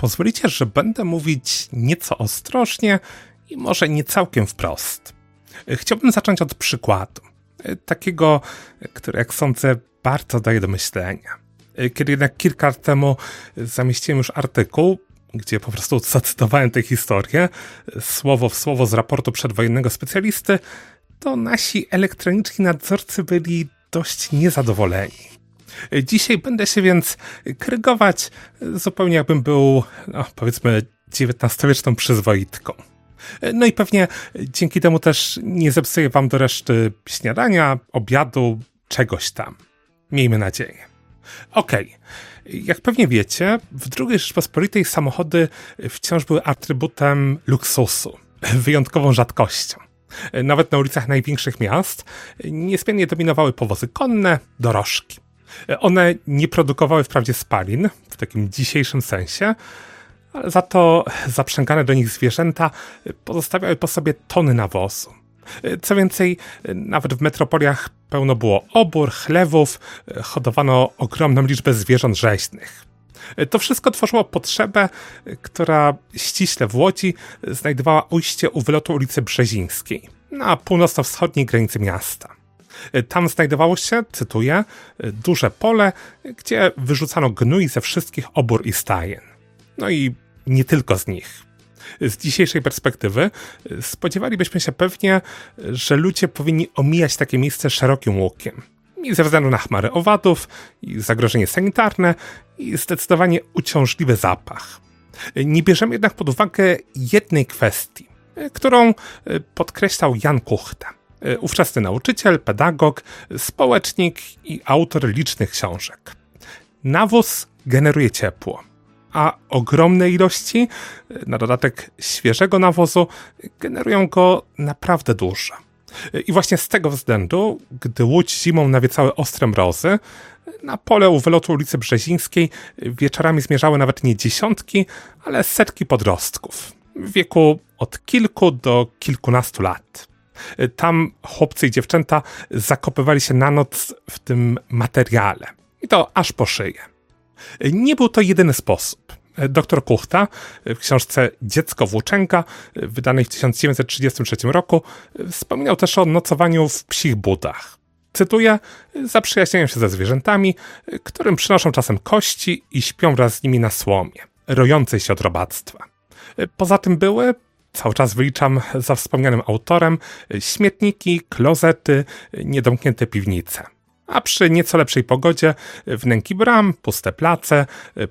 Pozwolicie, że będę mówić nieco ostrożnie i może nie całkiem wprost. Chciałbym zacząć od przykładu. Takiego, który jak sądzę bardzo daje do myślenia. Kiedy jednak kilka lat temu zamieściłem już artykuł, gdzie po prostu zacytowałem tę historię, słowo w słowo z raportu przedwojennego specjalisty, to nasi elektroniczni nadzorcy byli dość niezadowoleni. Dzisiaj będę się więc krygować zupełnie jakbym był, powiedzmy, XIX-wieczną przyzwoitką. No i pewnie dzięki temu też nie zepsuję wam do reszty śniadania, obiadu, czegoś tam. Miejmy nadzieję. Okej. Jak pewnie wiecie, w II Rzeczpospolitej samochody wciąż były atrybutem luksusu, wyjątkową rzadkością. Nawet na ulicach największych miast niezmiennie dominowały powozy konne, dorożki. One nie produkowały wprawdzie spalin, w takim dzisiejszym sensie, ale za to zaprzęgane do nich zwierzęta pozostawiały po sobie tony nawozu. Co więcej, nawet w metropoliach pełno było obór, chlewów, hodowano ogromną liczbę zwierząt rzeźnych. To wszystko tworzyło potrzebę, która ściśle w Łodzi znajdowała ujście u wylotu ulicy Brzezińskiej, na północno-wschodniej granicy miasta. Tam znajdowało się, cytuję, duże pole, gdzie wyrzucano gnój ze wszystkich obór i stajen. No i nie tylko z nich. Z dzisiejszej perspektywy spodziewalibyśmy się pewnie, że ludzie powinni omijać takie miejsce szerokim łukiem. I ze względu na chmary owadów, i zagrożenie sanitarne, i zdecydowanie uciążliwy zapach. Nie bierzemy jednak pod uwagę jednej kwestii, którą podkreślał Jan Kuchta. Ówczesny nauczyciel, pedagog, społecznik i autor licznych książek. Nawóz generuje ciepło, a ogromne ilości, na dodatek świeżego nawozu, generują go naprawdę dużo. I właśnie z tego względu, gdy Łódź zimą nawiecały ostre mrozy, na pole u wylotu ulicy Brzezińskiej wieczorami zmierzały nawet nie dziesiątki, ale setki podrostków w wieku od kilku do kilkunastu lat. Tam chłopcy i dziewczęta zakopywali się na noc w tym materiale. I to aż po szyję. Nie był to jedyny sposób. Dr Kuchta w książce Dziecko włóczęga, wydanej w 1933 roku, wspominał też o nocowaniu w psich budach. Cytuję, zaprzyjaźniają się ze zwierzętami, którym przynoszą czasem kości i śpią wraz z nimi na słomie, rojącej się od robactwa. Poza tym były, cały czas wyliczam za wspomnianym autorem, śmietniki, klozety, niedomknięte piwnice. A przy nieco lepszej pogodzie wnęki bram, puste place,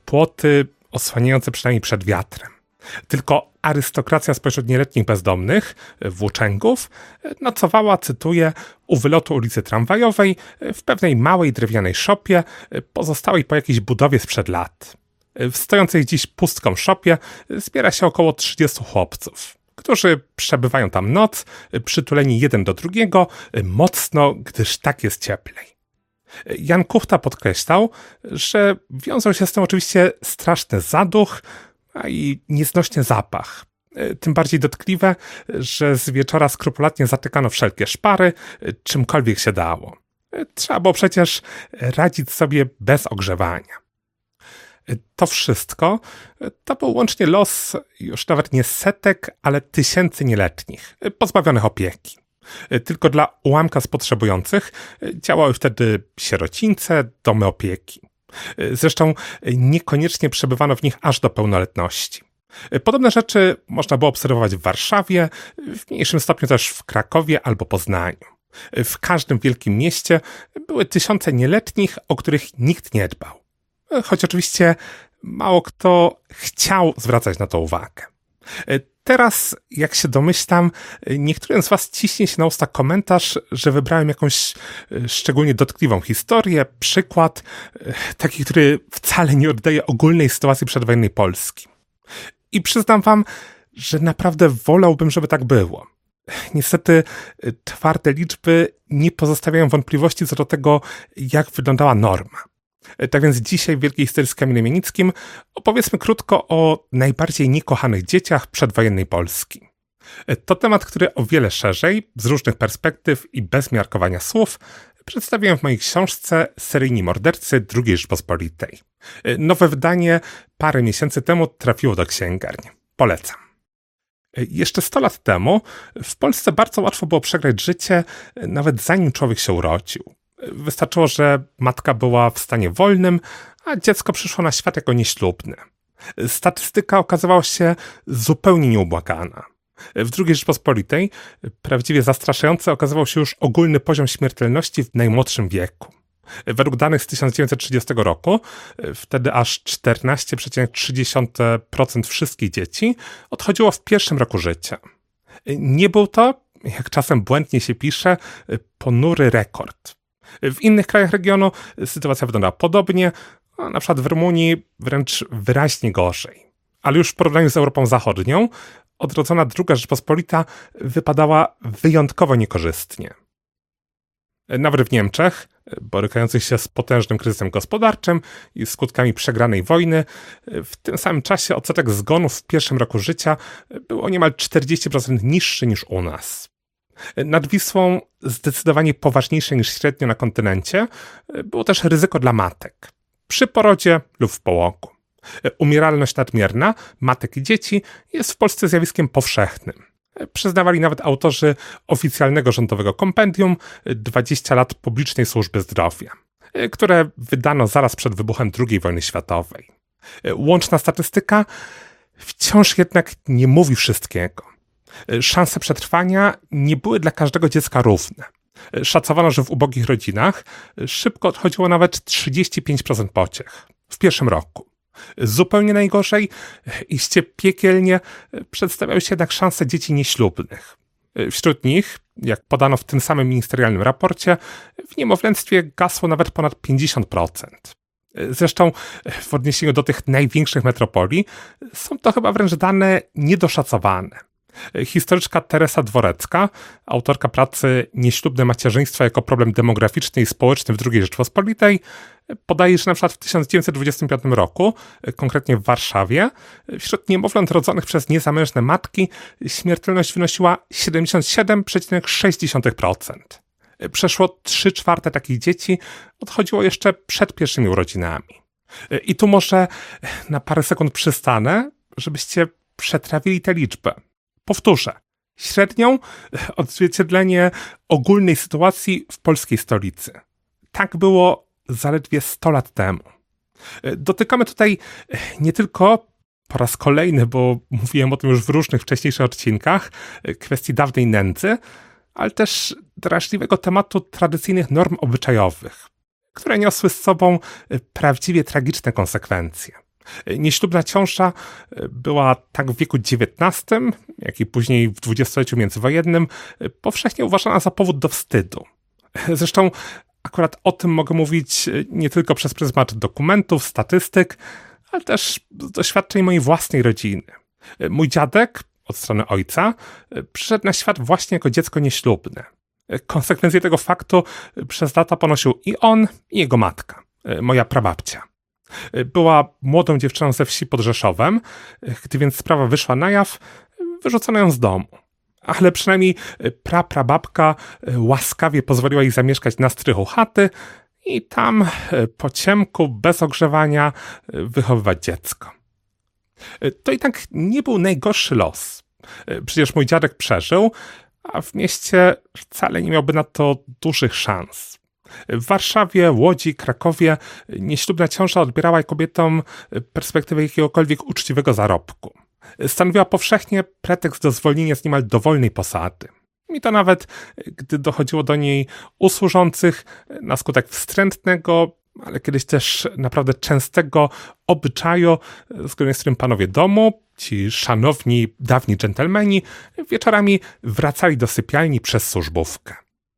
płoty osłaniające przynajmniej przed wiatrem. Tylko arystokracja spośród nieletnich bezdomnych, włóczęgów, nocowała, cytuję, u wylotu ulicy Tramwajowej w pewnej małej drewnianej szopie, pozostałej po jakiejś budowie sprzed lat. W stojącej dziś pustką szopie zbiera się około 30 chłopców, którzy przebywają tam noc, przytuleni jeden do drugiego, mocno, gdyż tak jest cieplej. Jan Kuchta podkreślał, że wiązał się z tym oczywiście straszny zaduch, a i nieznośny zapach. Tym bardziej dotkliwe, że z wieczora skrupulatnie zatykano wszelkie szpary, czymkolwiek się dało. Trzeba było przecież radzić sobie bez ogrzewania. To wszystko to był łącznie los już nawet nie setek, ale tysięcy nieletnich, pozbawionych opieki. Tylko dla ułamka z potrzebujących działały wtedy sierocińce, domy opieki. Zresztą niekoniecznie przebywano w nich aż do pełnoletności. Podobne rzeczy można było obserwować w Warszawie, w mniejszym stopniu też w Krakowie albo Poznaniu. W każdym wielkim mieście były tysiące nieletnich, o których nikt nie dbał. Choć oczywiście mało kto chciał zwracać na to uwagę. Teraz, jak się domyślam, niektórym z was ciśnie się na usta komentarz, że wybrałem jakąś szczególnie dotkliwą historię, przykład, taki, który wcale nie oddaje ogólnej sytuacji przedwojennej Polski. I przyznam wam, że naprawdę wolałbym, żeby tak było. Niestety twarde liczby nie pozostawiają wątpliwości co do tego, jak wyglądała norma. Tak więc dzisiaj w Wielkiej Historii z Kamilem Janickim opowiedzmy krótko o najbardziej niekochanych dzieciach przedwojennej Polski. To temat, który o wiele szerzej, z różnych perspektyw i bez miarkowania słów, przedstawiłem w mojej książce Seryjni mordercy II Rzeczypospolitej. Nowe wydanie parę miesięcy temu trafiło do księgarni. Polecam. Jeszcze 100 lat temu w Polsce bardzo łatwo było przegrać życie, nawet zanim człowiek się urodził. Wystarczyło, że matka była w stanie wolnym, a dziecko przyszło na świat jako nieślubne. Statystyka okazywała się zupełnie nieubłagana. W II Rzeczypospolitej prawdziwie zastraszający okazywał się już ogólny poziom śmiertelności w najmłodszym wieku. Według danych z 1930 roku, wtedy aż 14,3% wszystkich dzieci odchodziło w pierwszym roku życia. Nie był to, jak czasem błędnie się pisze, ponury rekord. W innych krajach regionu sytuacja wyglądała podobnie, a na przykład w Rumunii wręcz wyraźnie gorzej. Ale już w porównaniu z Europą Zachodnią odrodzona II Rzeczpospolita wypadała wyjątkowo niekorzystnie. Nawet w Niemczech, borykających się z potężnym kryzysem gospodarczym i skutkami przegranej wojny, w tym samym czasie odsetek zgonów w pierwszym roku życia był o niemal 40% niższy niż u nas. Nad Wisłą zdecydowanie poważniejsze niż średnio na kontynencie było też ryzyko dla matek. Przy porodzie lub w połogu. Umieralność nadmierna matek i dzieci jest w Polsce zjawiskiem powszechnym. Przyznawali nawet autorzy oficjalnego rządowego kompendium 20 lat publicznej służby zdrowia, które wydano zaraz przed wybuchem II wojny światowej. Łączna statystyka wciąż jednak nie mówi wszystkiego. Szanse przetrwania nie były dla każdego dziecka równe. Szacowano, że w ubogich rodzinach szybko odchodziło nawet 35% pociech w pierwszym roku. Zupełnie najgorzej, iście piekielnie, przedstawiały się jednak szanse dzieci nieślubnych. Wśród nich, jak podano w tym samym ministerialnym raporcie, w niemowlęctwie gasło nawet ponad 50%. Zresztą w odniesieniu do tych największych metropolii są to chyba wręcz dane niedoszacowane. Historyczka Teresa Dworecka, autorka pracy Nieślubne macierzyństwo jako problem demograficzny i społeczny w II Rzeczypospolitej, podaje, że na przykład w 1925 roku, konkretnie w Warszawie, wśród niemowląt rodzonych przez niezamężne matki śmiertelność wynosiła 77,6%. Przeszło 3/4 takich dzieci odchodziło jeszcze przed pierwszymi urodzinami. I tu może na parę sekund przystanę, żebyście przetrawili tę liczbę. Powtórzę, średnią odzwierciedlenie ogólnej sytuacji w polskiej stolicy. Tak było zaledwie 100 lat temu. Dotykamy tutaj nie tylko po raz kolejny, bo mówiłem o tym już w różnych wcześniejszych odcinkach, kwestii dawnej nędzy, ale też drażliwego tematu tradycyjnych norm obyczajowych, które niosły z sobą prawdziwie tragiczne konsekwencje. Nieślubna ciąża była tak w wieku XIX, jak i później w dwudziestoleciu międzywojennym powszechnie uważana za powód do wstydu. Zresztą akurat o tym mogę mówić nie tylko przez pryzmat dokumentów, statystyk, ale też z doświadczeń mojej własnej rodziny. Mój dziadek, od strony ojca, przyszedł na świat właśnie jako dziecko nieślubne. Konsekwencje tego faktu przez lata ponosił i on, i jego matka, moja prababcia. Była młodą dziewczyną ze wsi pod Rzeszowem, gdy więc sprawa wyszła na jaw, wyrzucono ją z domu. Ale przynajmniej prababka łaskawie pozwoliła jej zamieszkać na strychu chaty i tam po ciemku, bez ogrzewania, wychowywać dziecko. To i tak nie był najgorszy los. Przecież mój dziadek przeżył, a w mieście wcale nie miałby na to dużych szans. W Warszawie, Łodzi, Krakowie nieślubna ciąża odbierała kobietom perspektywę jakiegokolwiek uczciwego zarobku. Stanowiła powszechnie pretekst do zwolnienia z niemal dowolnej posady. I to nawet, gdy dochodziło do niej u służących na skutek wstrętnego, ale kiedyś też naprawdę częstego obyczaju, zgodnie z którym panowie domu, ci szanowni, dawni dżentelmeni, wieczorami wracali do sypialni przez służbówkę.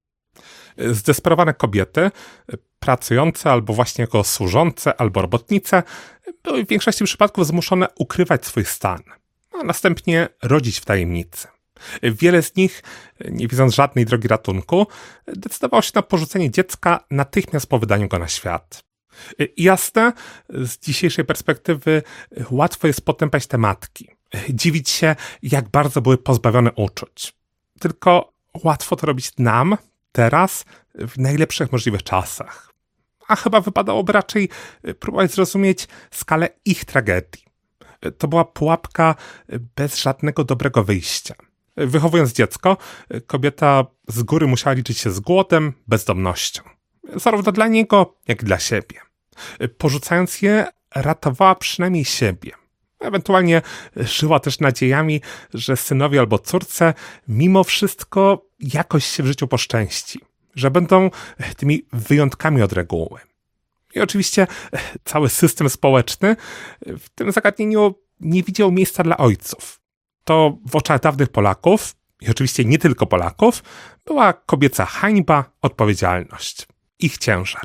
Zdesperowane kobiety, pracujące albo właśnie jako służące, albo robotnice, były w większości przypadków zmuszone ukrywać swój stan, a następnie rodzić w tajemnicy. Wiele z nich, nie widząc żadnej drogi ratunku, decydowało się na porzucenie dziecka natychmiast po wydaniu go na świat. Jasne, z dzisiejszej perspektywy łatwo jest potępiać te matki, dziwić się, jak bardzo były pozbawione uczuć. Tylko łatwo to robić nam, teraz w najlepszych możliwych czasach. A chyba wypadałoby raczej próbować zrozumieć skalę ich tragedii. To była pułapka bez żadnego dobrego wyjścia. Wychowując dziecko, kobieta z góry musiała liczyć się z głodem, bezdomnością. Zarówno dla niego, jak i dla siebie. Porzucając je, ratowała przynajmniej siebie. Ewentualnie żyła też nadziejami, że synowi albo córce mimo wszystko jakoś się w życiu poszczęści. Że będą tymi wyjątkami od reguły. I oczywiście cały system społeczny w tym zagadnieniu nie widział miejsca dla ojców. To w oczach dawnych Polaków, i oczywiście nie tylko Polaków, była kobieca hańba, odpowiedzialność, ich ciężar.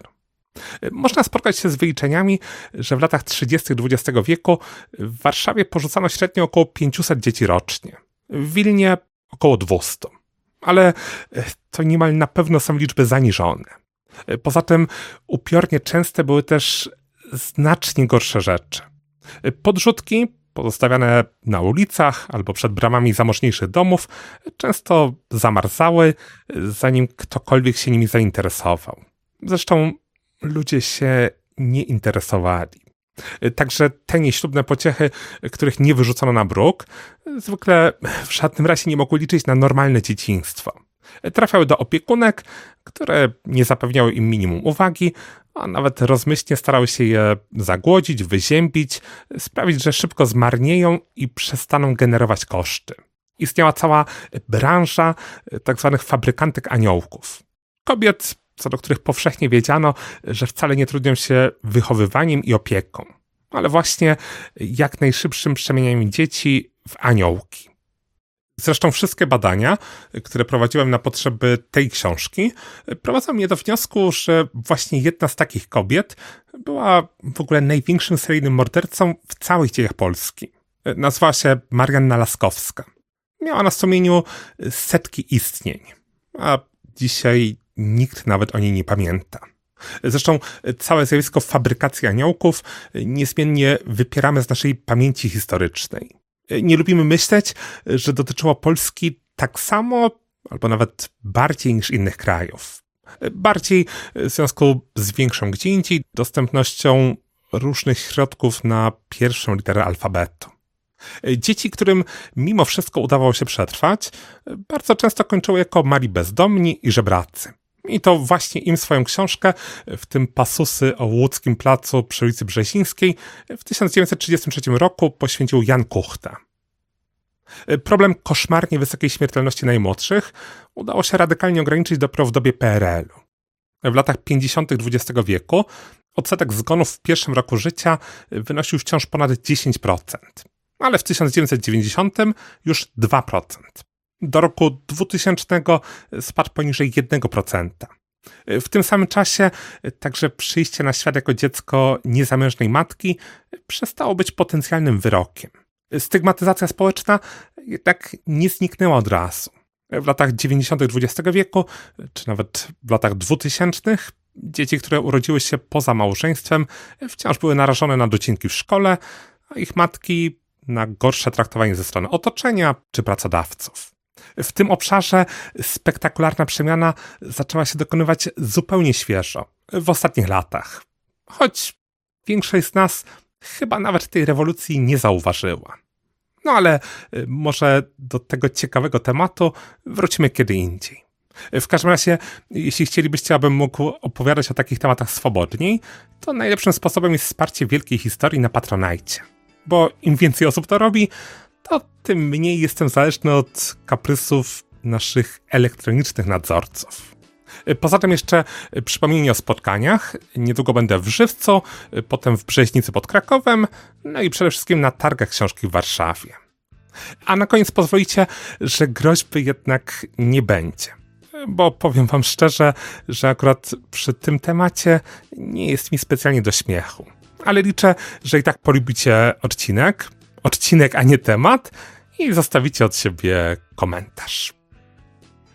Można spotkać się z wyliczeniami, że w latach 30. XX wieku w Warszawie porzucano średnio około 500 dzieci rocznie. W Wilnie około 200. Ale to niemal na pewno są liczby zaniżone. Poza tym upiornie częste były też znacznie gorsze rzeczy. Podrzutki pozostawiane na ulicach albo przed bramami zamożniejszych domów często zamarzały, zanim ktokolwiek się nimi zainteresował. Zresztą ludzie się nie interesowali. Także te nieślubne pociechy, których nie wyrzucono na bruk, zwykle w żadnym razie nie mogły liczyć na normalne dzieciństwo. Trafiały do opiekunek, które nie zapewniały im minimum uwagi, a nawet rozmyślnie starały się je zagłodzić, wyziębić, sprawić, że szybko zmarnieją i przestaną generować koszty. Istniała cała branża tzw. fabrykantek aniołków. Kobiet, co do których powszechnie wiedziano, że wcale nie trudnią się wychowywaniem i opieką, ale właśnie jak najszybszym przemienianiem dzieci w aniołki. Zresztą wszystkie badania, które prowadziłem na potrzeby tej książki, prowadzą mnie do wniosku, że właśnie jedna z takich kobiet była w ogóle największym seryjnym mordercą w całych dziejach Polski. Nazywała się Marianna Laskowska. Miała na sumieniu setki istnień, a dzisiaj nikt nawet o niej nie pamięta. Zresztą całe zjawisko fabrykacji aniołków niezmiennie wypieramy z naszej pamięci historycznej. Nie lubimy myśleć, że dotyczyło Polski tak samo, albo nawet bardziej niż innych krajów. Bardziej w związku z większą gdzie indziej dostępnością różnych środków na pierwszą literę alfabetu. Dzieci, którym mimo wszystko udawało się przetrwać, bardzo często kończyły jako mali bezdomni i żebracy. I to właśnie im swoją książkę, w tym pasusy o łódzkim placu przy ulicy Brzezińskiej, w 1933 roku poświęcił Jan Kuchta. Problem koszmarnie wysokiej śmiertelności najmłodszych udało się radykalnie ograniczyć dopiero w dobie PRL-u. W latach 50. XX wieku odsetek zgonów w pierwszym roku życia wynosił wciąż ponad 10%, ale w 1990 już 2%. Do roku 2000 spadł poniżej 1%. W tym samym czasie także przyjście na świat jako dziecko niezamężnej matki przestało być potencjalnym wyrokiem. Stygmatyzacja społeczna jednak nie zniknęła od razu. W latach 90. XX wieku, czy nawet w latach 2000 dzieci, które urodziły się poza małżeństwem, wciąż były narażone na docinki w szkole, a ich matki na gorsze traktowanie ze strony otoczenia czy pracodawców. W tym obszarze spektakularna przemiana zaczęła się dokonywać zupełnie świeżo, w ostatnich latach. Choć większość z nas chyba nawet tej rewolucji nie zauważyła. No ale może do tego ciekawego tematu wrócimy kiedy indziej. W każdym razie, jeśli chcielibyście, abym mógł opowiadać o takich tematach swobodniej, to najlepszym sposobem jest wsparcie wielkiej historii na Patronite. Bo im więcej osób to robi, to tym mniej jestem zależny od kaprysów naszych elektronicznych nadzorców. Poza tym jeszcze przypomnienie o spotkaniach. Niedługo będę w Żywcu, potem w Brzeźnicy pod Krakowem, no i przede wszystkim na targach książki w Warszawie. A na koniec pozwolicie, że groźby jednak nie będzie. Bo powiem wam szczerze, że akurat przy tym temacie nie jest mi specjalnie do śmiechu. Ale liczę, że i tak polubicie odcinek, a nie temat i zostawicie od siebie komentarz.